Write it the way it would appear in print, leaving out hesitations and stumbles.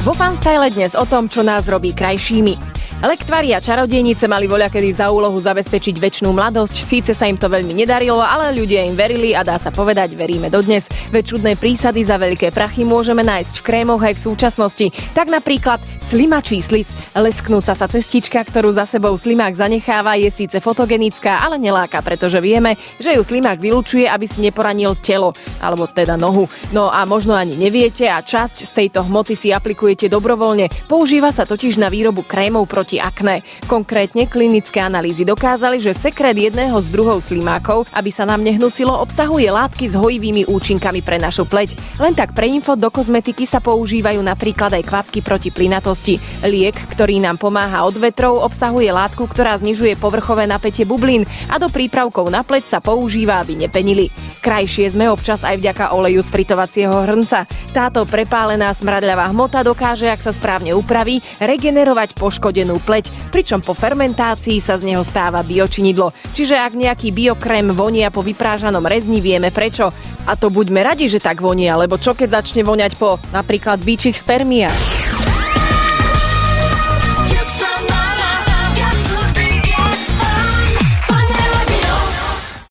Vo Fanstyle dnes o tom, čo nás robí krajšími. Lektvári a čarodejnice mali voľakedy za úlohu zabezpečiť večnú mladosť. Síce sa im to veľmi nedarilo, ale ľudia im verili a dá sa povedať, veríme dodnes. Veď čudné prísady za veľké prachy môžeme nájsť v krémoch aj v súčasnosti. Tak napríklad slimačí slis. Lesknúca sa cestička, ktorú za sebou slimák zanecháva, je síce fotogenická, ale neláka, pretože vieme, že ju slimák vylučuje, aby si neporanil telo, alebo teda nohu. No a možno ani neviete a časť z tejto hmoty si aplikujete dobrovoľne. Používa sa totiž na výrobu krémov proti akné. Konkrétne klinické analýzy dokázali, že sekret jedného z druhov slimákov, aby sa nám nehnusilo, obsahuje látky s hojivými účinkami pre našu pleť. Len tak pre info, do kozmetiky sa používajú napríklad aj kvapky proti plynatosti. Liek, ktorý nám pomáha od vetrov, obsahuje látku, ktorá znižuje povrchové napätie bublín a do prípravkov na pleť sa používa, aby nepenili. Krajšie sme občas aj vďaka oleju z fritovacieho hrnca. Táto prepálená smradľavá hmota dokáže, ak sa správne upraví, regenerovať poškodenú pleť, pričom po fermentácii sa z neho stáva biočinidlo. Čiže ak nejaký biokrém vonia po vyprážanom rezni, vieme prečo. A to buďme radi, že tak vonia, lebo čo keď začne voňať po napríklad bičích spermiách?